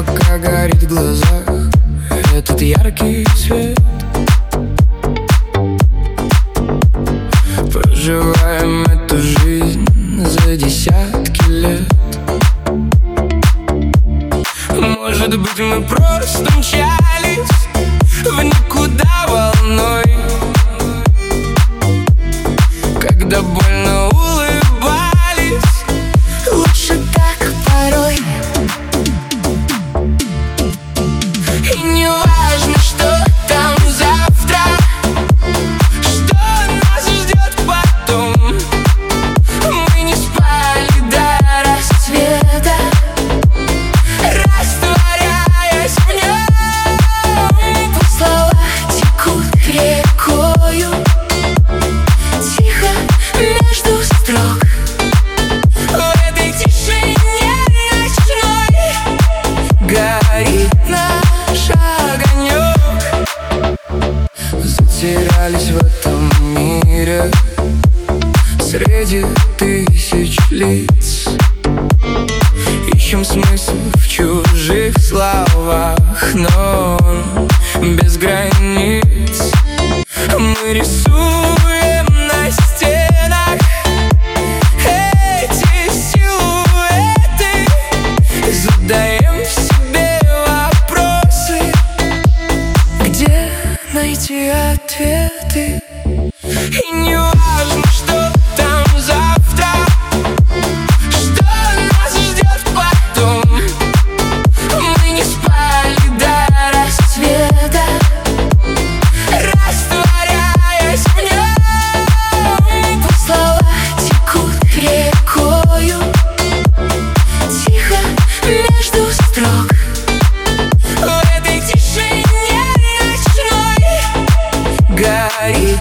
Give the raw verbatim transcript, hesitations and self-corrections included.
пока горит в глазах этот яркий свет. Проживаем эту жизнь за десятки лет. Может быть, мы просто мчались в никуда волной, когда больно улыбались. Лучше так порой. И не важно, что там завтра, что нас ждет потом. Мы не спали до рассвета, растворяясь в нем. Слова текут рекою, тихо между строк. В этой тишине ночной горит наш огонек. Затерялись в этом мире среди тысяч лиц. Ищем смысл в чужих словах, но он без границ. Мы рисуем на стенах эти силуэты, задаем себе вопросы, где найти ответы. И не важно, что там завтра, что нас ждет потом. Мы не спали до рассвета, растворяясь в нем. Слова текут рекою, тихо между строк. В этой тишине ночной горит